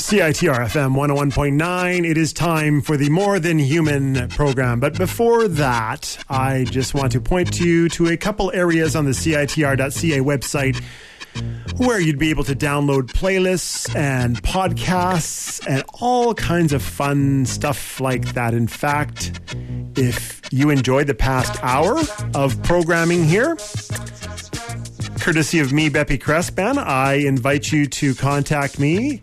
CITR FM 101.9. It is time for the More Than Human program. But before that, I just want to point you to a couple areas on the CITR.ca website where you'd be able to download playlists and podcasts and all kinds of fun stuff like that. In fact, if you enjoyed the past hour of programming here, courtesy of me, Beppy Crespan, I invite you to contact me,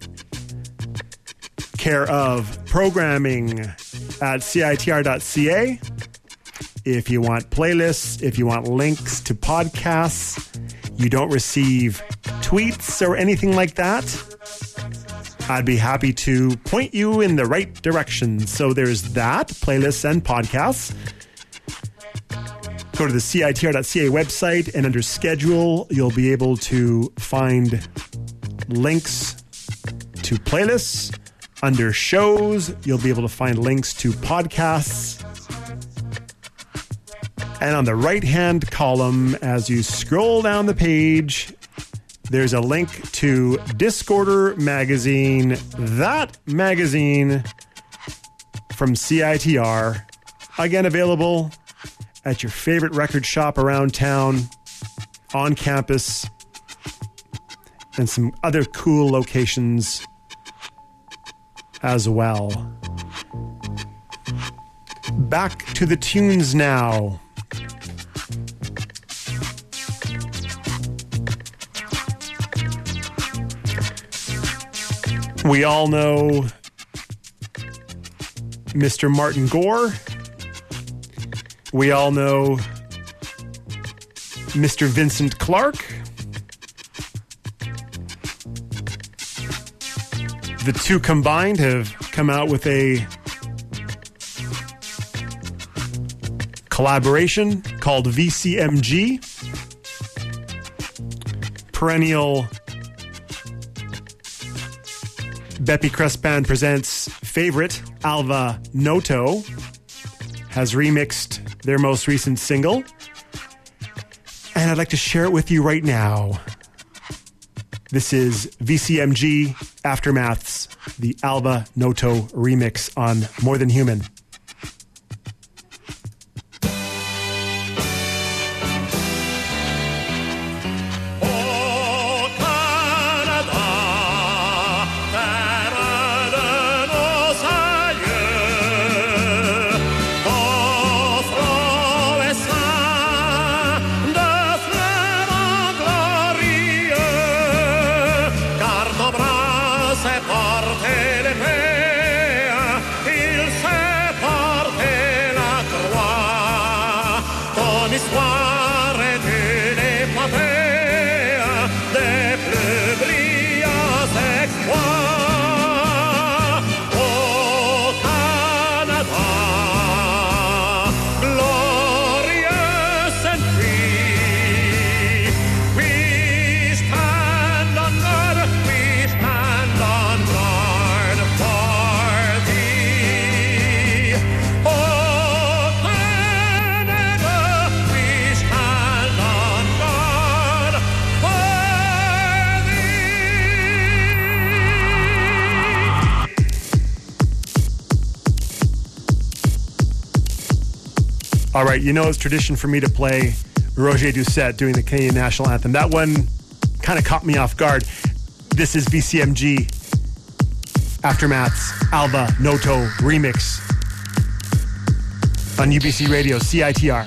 care of programming at CITR.ca. If you want playlists, if you want links to podcasts, you don't receive tweets or anything like that, I'd be happy to point you in the right direction. So there's that, playlists and podcasts. Go to the CITR.ca website, and under schedule, you'll be able to find links to playlists. Under shows, you'll be able to find links to podcasts. And on the right-hand column, as you scroll down the page, there's a link to Discorder Magazine. That magazine from CITR. Again, available at your favorite record shop around town, on campus, and some other cool locations as well. Back to the tunes now. We all know Mr. Martin Gore. We all know Mr. Vincent Clarke. The two combined have come out with a collaboration called VCMG. Perennial Beppy Crespan Presents favorite, Alva Noto, has remixed their most recent single. And I'd like to share it with you right now. This is VCMG Aftermath's the Alva Noto remix on More Than Human. All right, you know it's tradition for me to play Roger Doucette doing the Canadian National Anthem. That one kind of caught me off guard. This is VCMG Aftermath's Alva Noto remix on UBC Radio, CITR.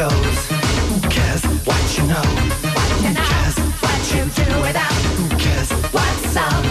goes? Who cares what you know? Who cares what you do without? Who cares what's up?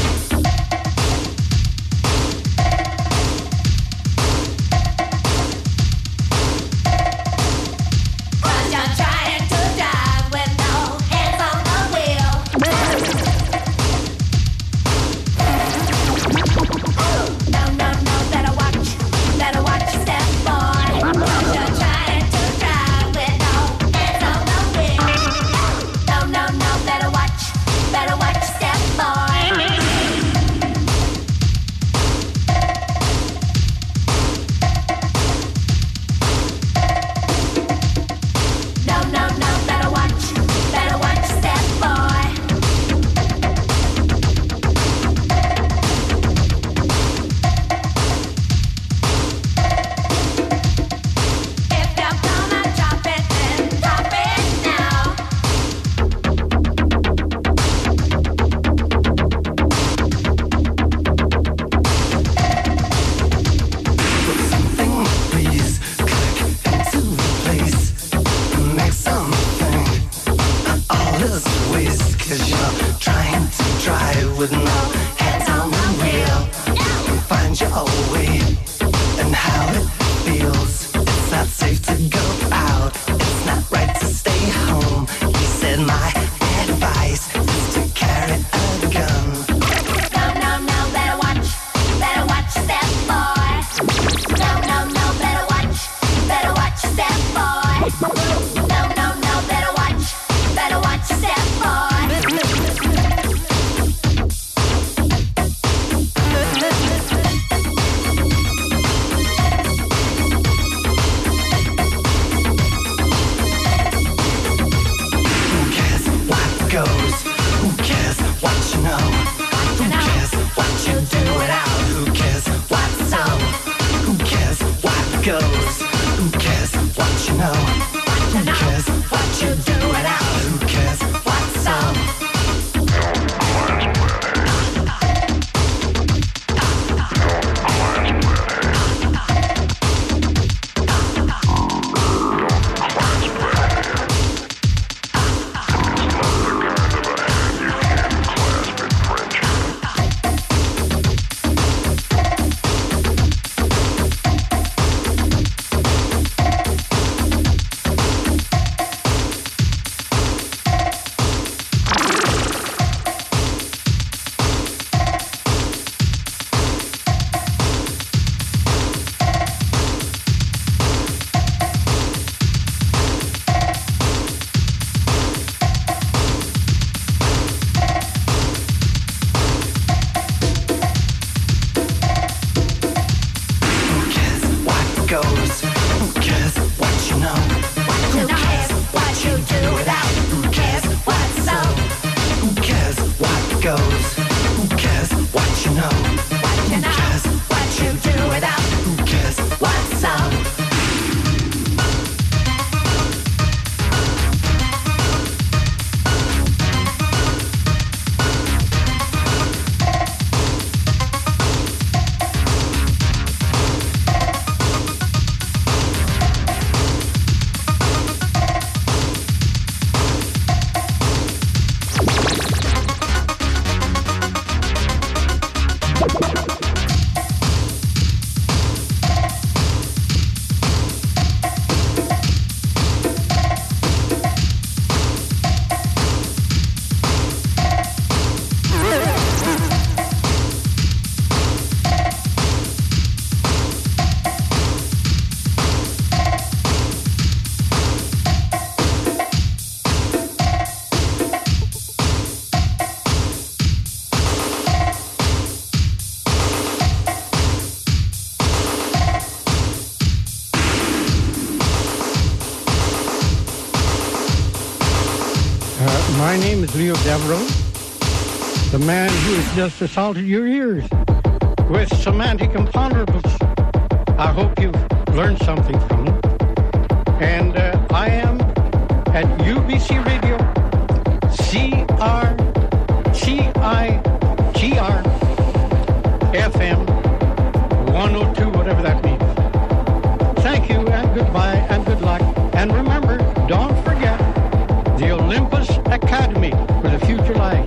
My name is Leo Devereaux, the man who has just assaulted your ears with semantic imponderables. I hope you've learned something from him. And I am at UBC Radio, CRTIGR FM 102, whatever that means. Thank you, and goodbye, and good luck. And remember, don't forget the Olympus Academy for the future life.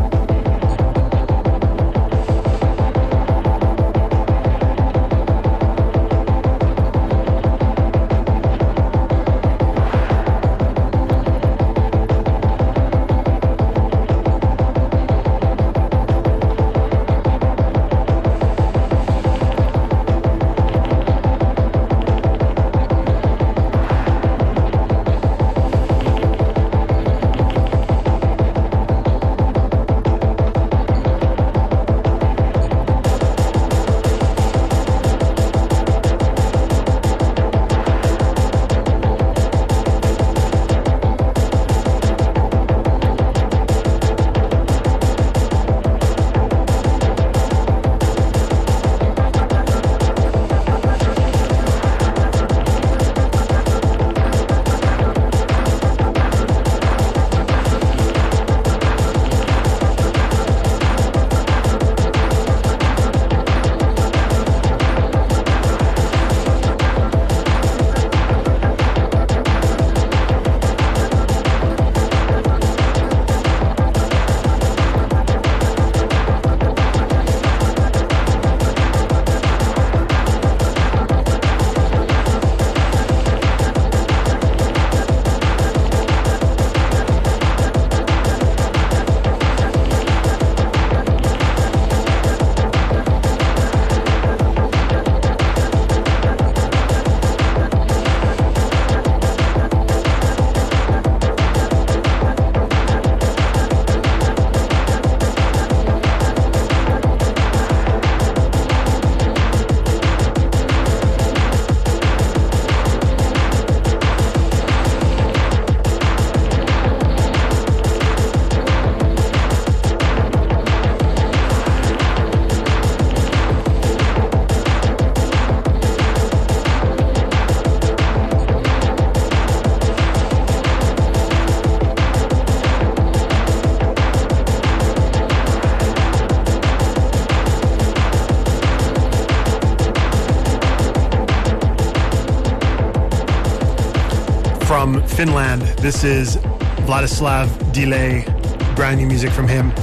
From Finland, this is Vladislav Delay, brand new music from him.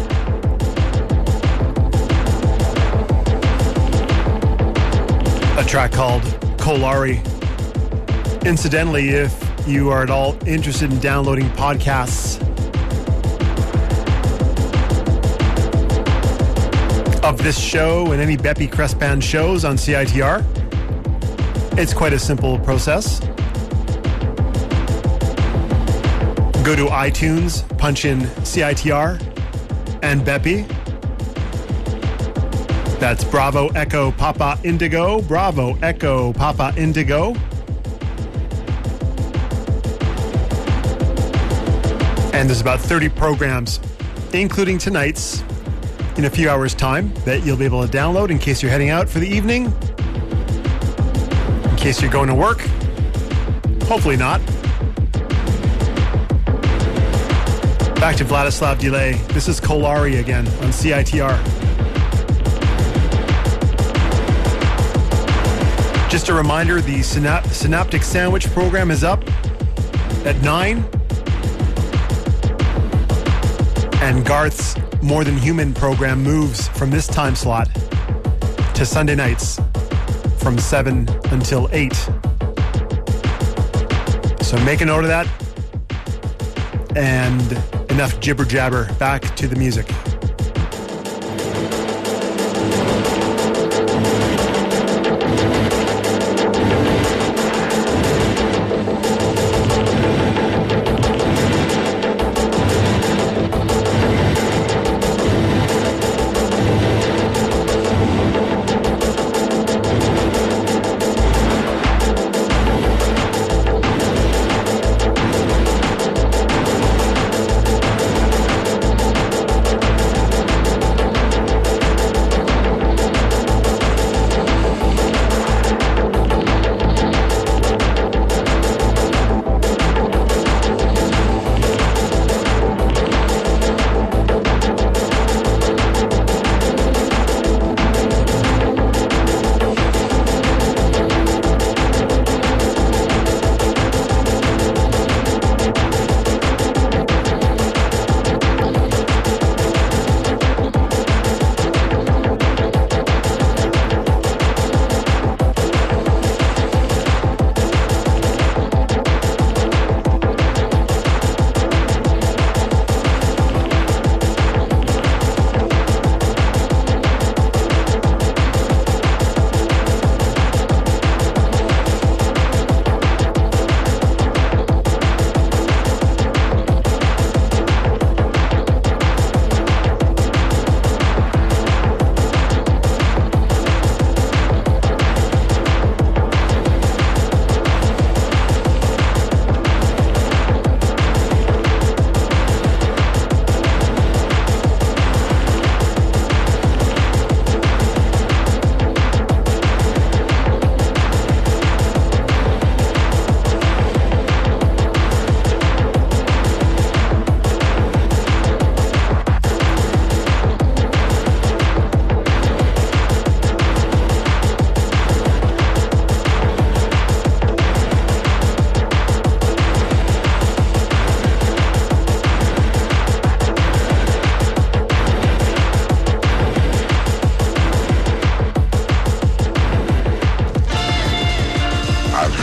A track called Kolari. Incidentally, if you are at all interested in downloading podcasts of this show and any Beppy Crespan shows on CITR, it's quite a simple process. Go to iTunes, punch in CITR and Beppy. That's Bravo Echo Papa Indigo, Bravo Echo Papa Indigo. And there's about 30 programs, including tonight's, in a few hours' time, that you'll be able to download in case you're heading out for the evening, in case you're going to work. Hopefully not. Back to Vladislav Delay. This is Kolari again on CITR. Just a reminder, the Synaptic Sandwich program is up at 9. And Garth's More Than Human program moves from this time slot to Sunday nights from 7 until 8. So make a note of that. And enough jibber jabber, back to the music.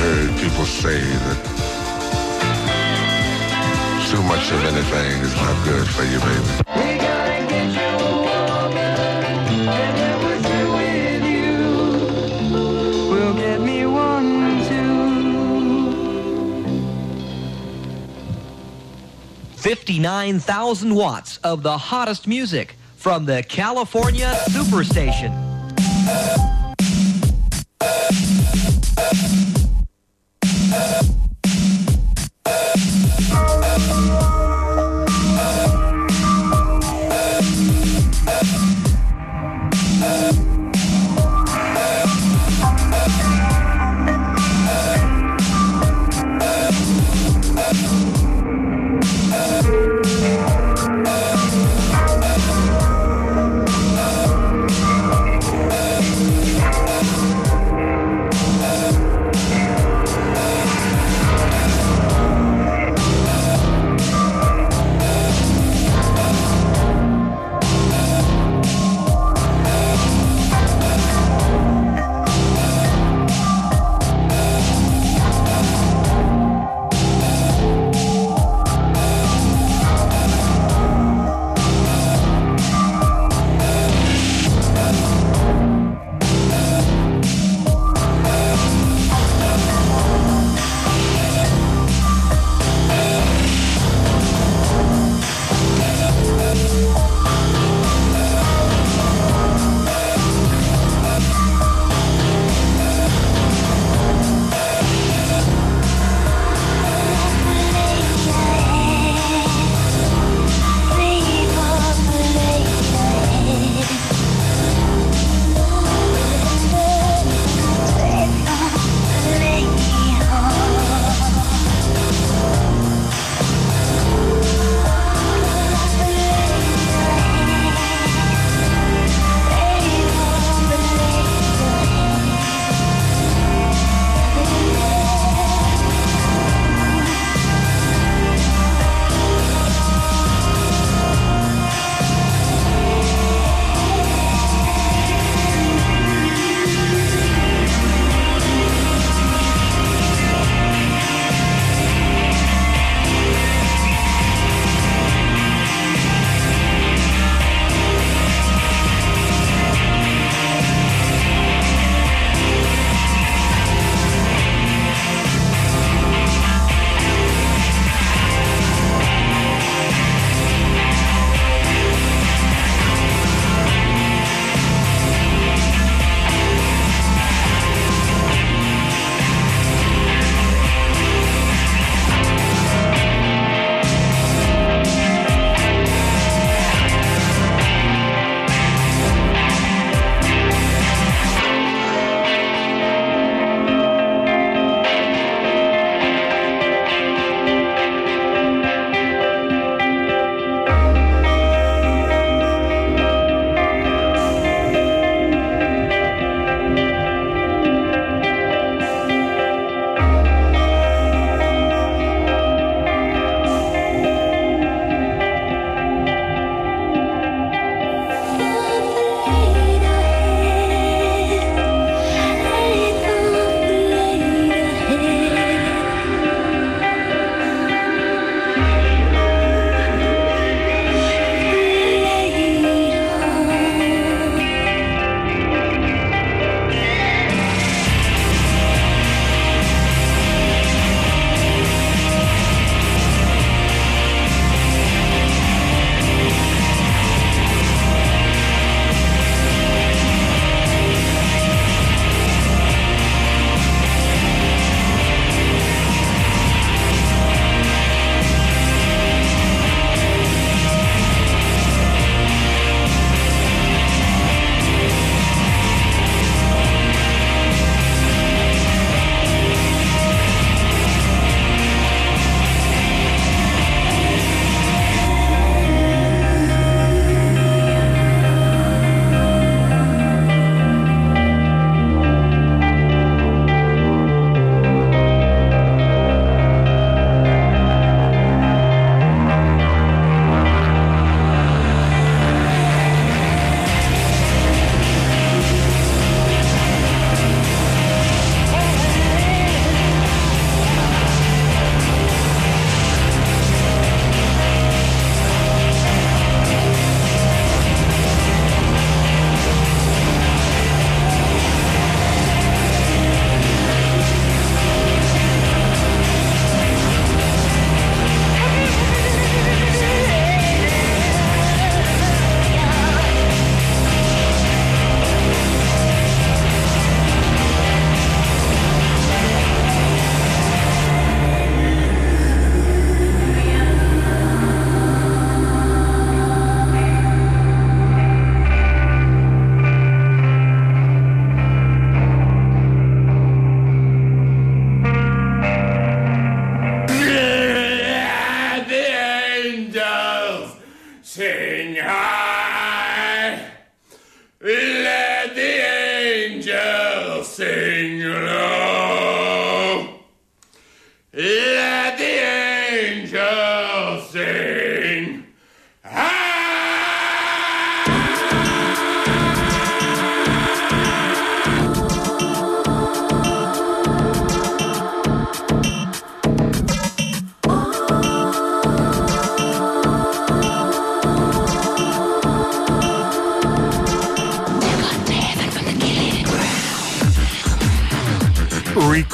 heard people say that too much of anything is not good for you, baby. We gotta get you a woman, and then we're through with you. We'll get me 1, 2. 59,000 watts of the hottest music from the California Superstation.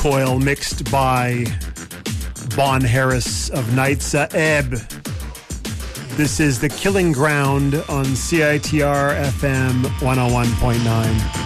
Recoil mixed by Bon Harris of Nightsa Ebb. This is The Killing Ground on CITR FM 101.9.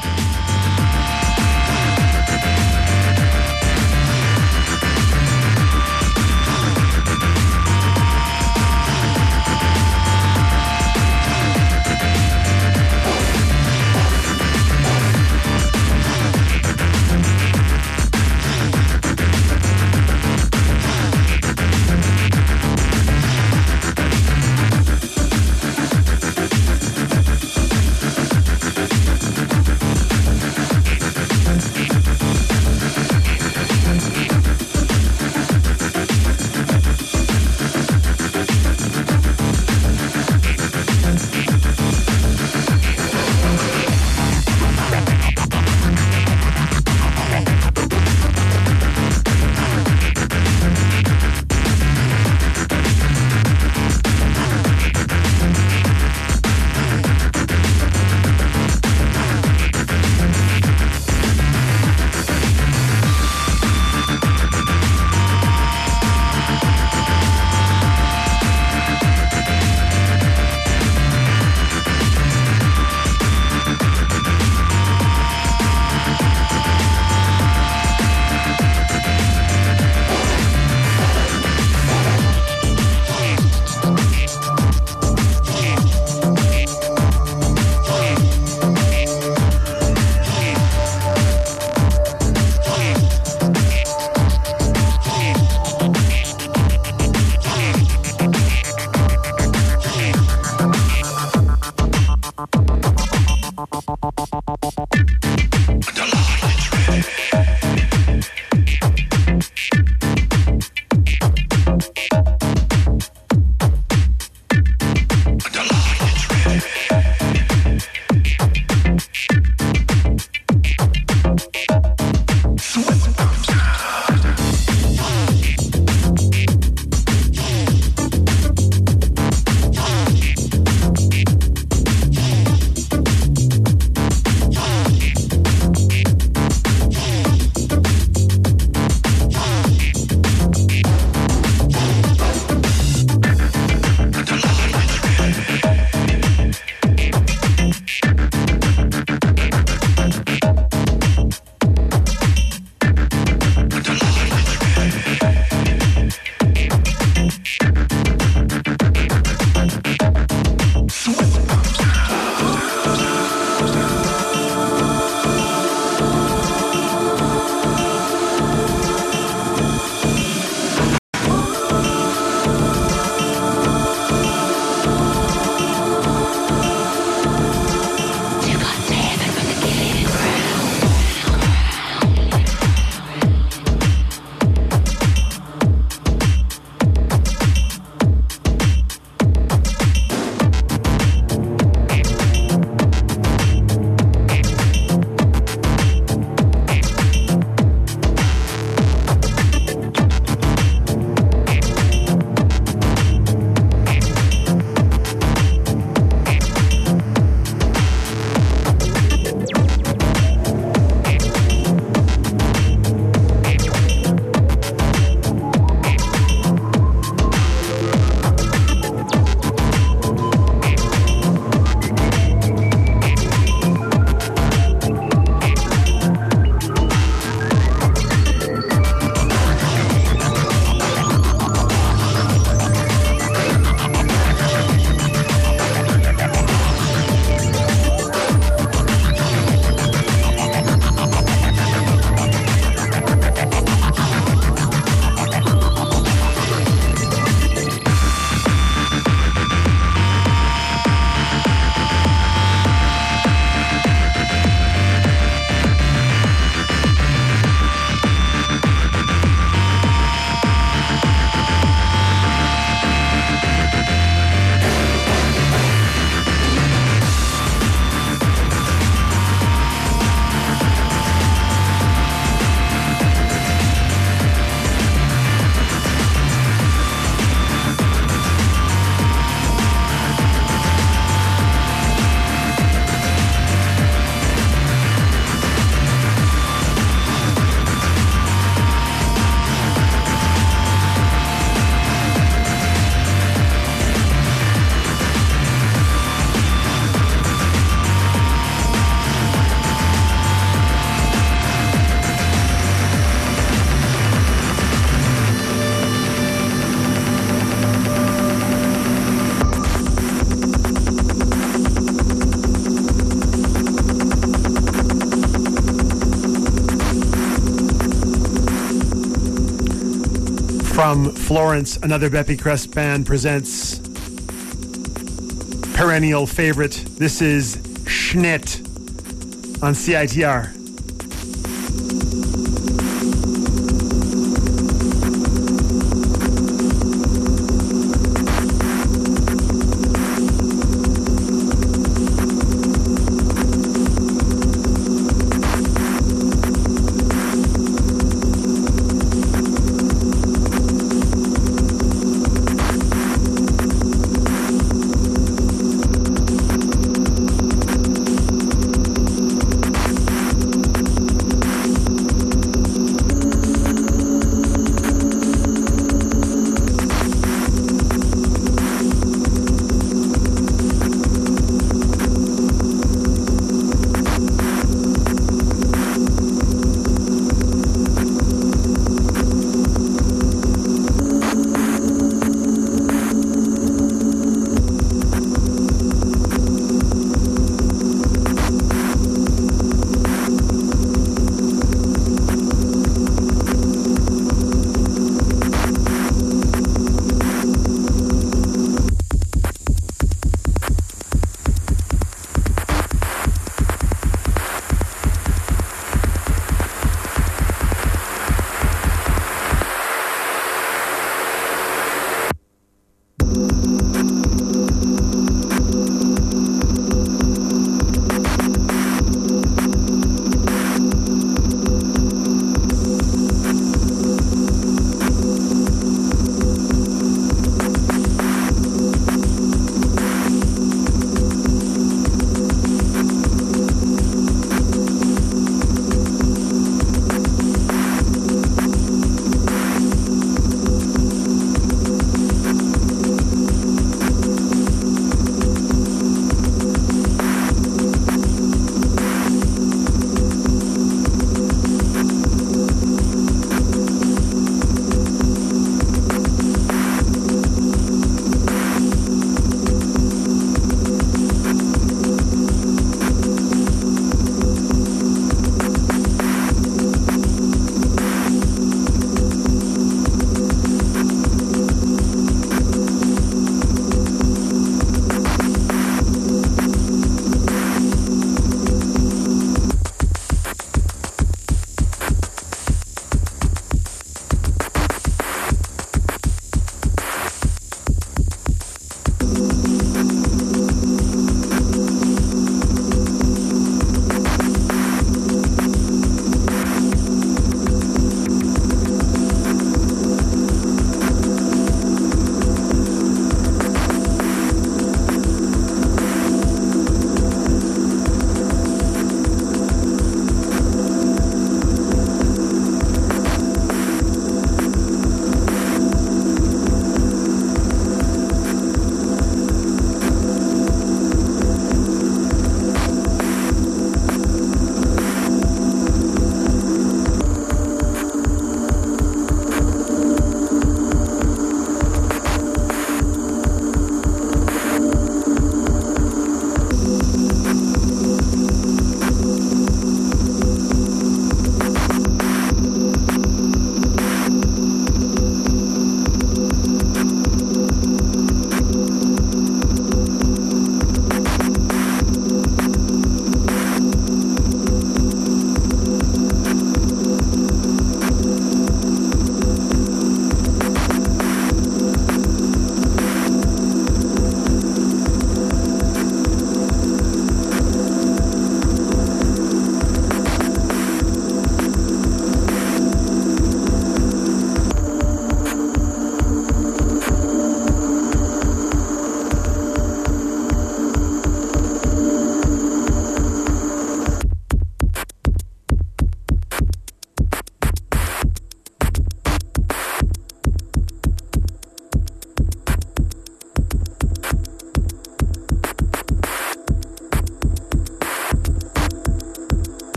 From Florence, another Beppy Crest band presents perennial favorite. This is Schnitt on CITR.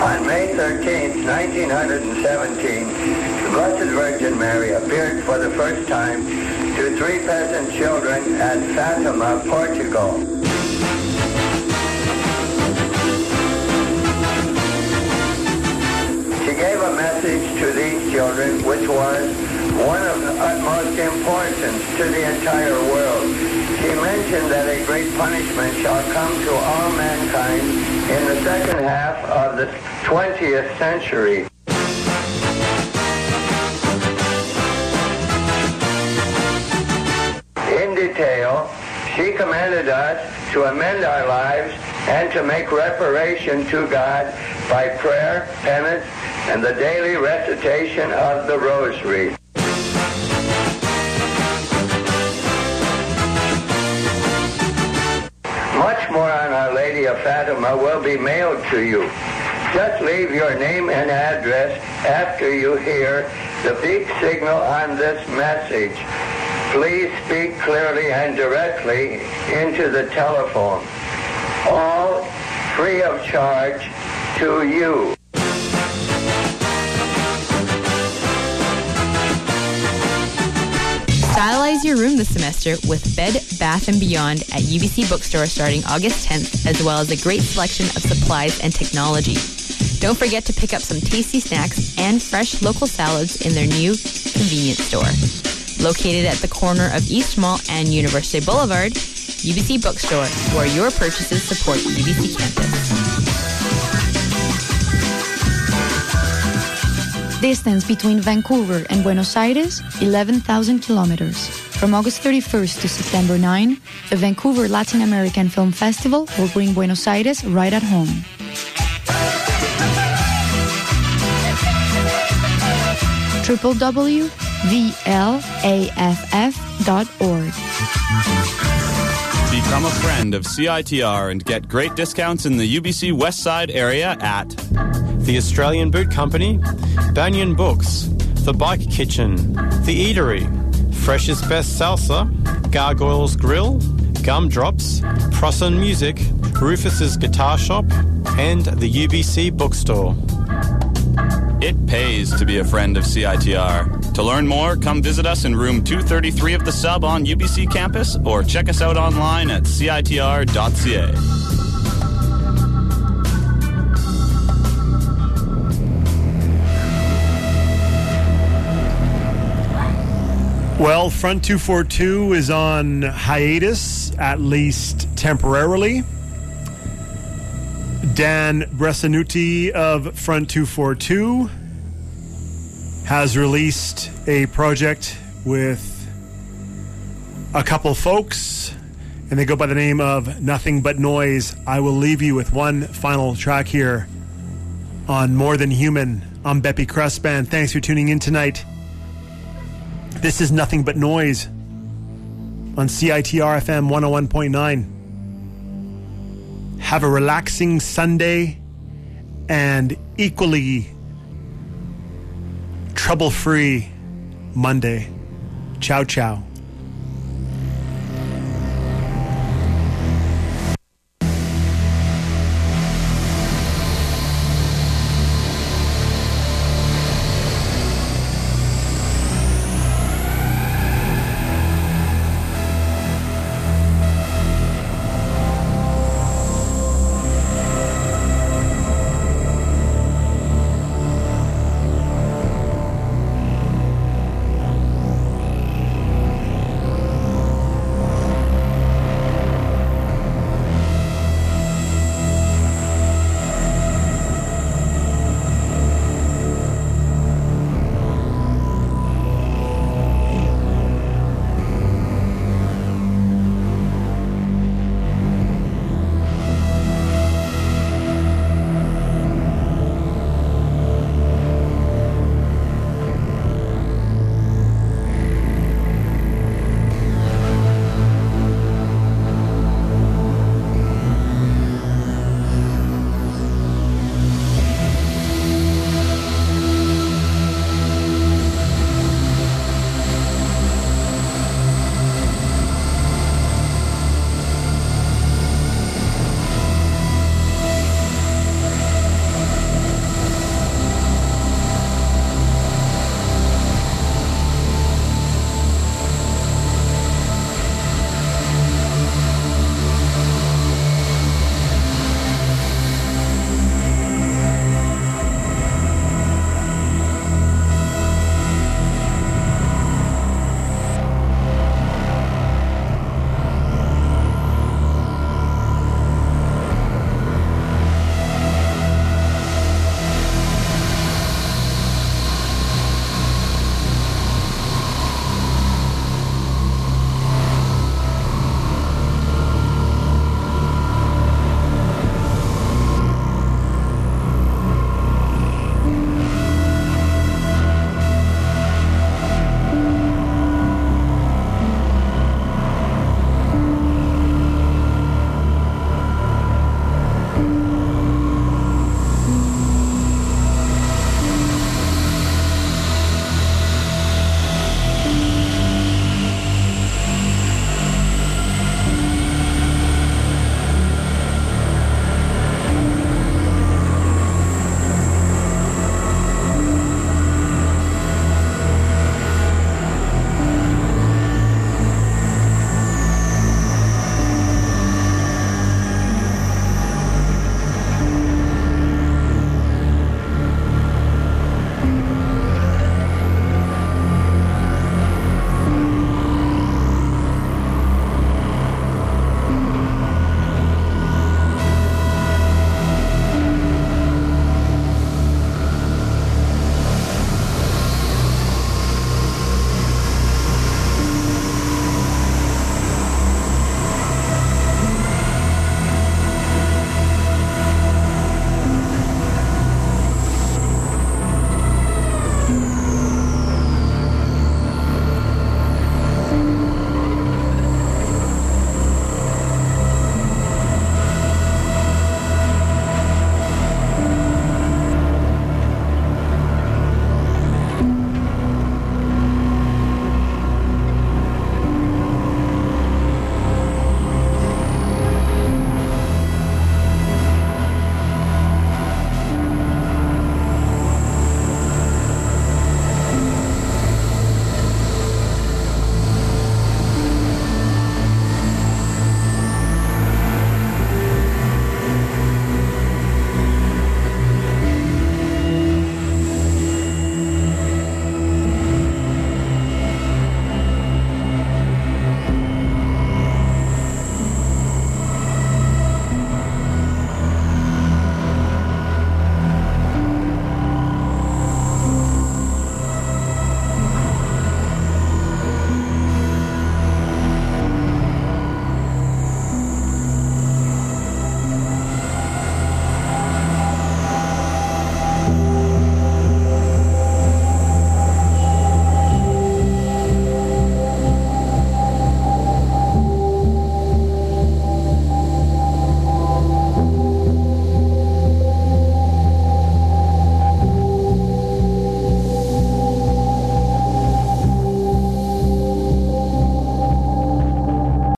On May 13th, 1917, the Blessed Virgin Mary appeared for the first time to 3 peasant children at Fatima, Portugal. She gave a message to these children which was one of the utmost importance to the entire world. She mentioned that a great punishment shall come to all mankind in the second half of the 20th century. In detail, she commanded us to amend our lives and to make reparation to God by prayer, penance, and the daily recitation of the Rosary. Much more on Our Lady of Fatima will be mailed to you. Just leave your name and address after you hear the beep signal on this message. Please speak clearly and directly into the telephone. All free of charge to you. Stylize your room this semester with Bed, Bath & Beyond at UBC Bookstore starting August 10th, as well as a great selection of supplies and technology. Don't forget to pick up some tasty snacks and fresh local salads in their new convenience store. Located at the corner of East Mall and University Boulevard, UBC Bookstore, where your purchases support UBC campus. Distance between Vancouver and Buenos Aires, 11,000 kilometers. From August 31st to September 9, the Vancouver Latin American Film Festival will bring Buenos Aires right at home. www.vlaff.org. Become a friend of CITR and get great discounts in the UBC Westside area at the Australian Boot Company, Banyan Books, The Bike Kitchen, The Eatery, Fresh's Best Salsa, Gargoyles Grill, Gumdrops, Prosson Music, Rufus's Guitar Shop, and the UBC Bookstore. It pays to be a friend of CITR. To learn more, come visit us in room 233 of the Sub on UBC campus or check us out online at citr.ca. Well, Front 242 is on hiatus, at least temporarily. Dan Bresanuti of Front 242 has released a project with a couple folks, and they go by the name of Nothing But Noise. I will leave you with one final track here on More Than Human. I'm Beppy Cressband. Thanks for tuning in tonight. This is Nothing But Noise on CITR FM 101.9. Have a relaxing Sunday and equally trouble-free Monday. Ciao, ciao.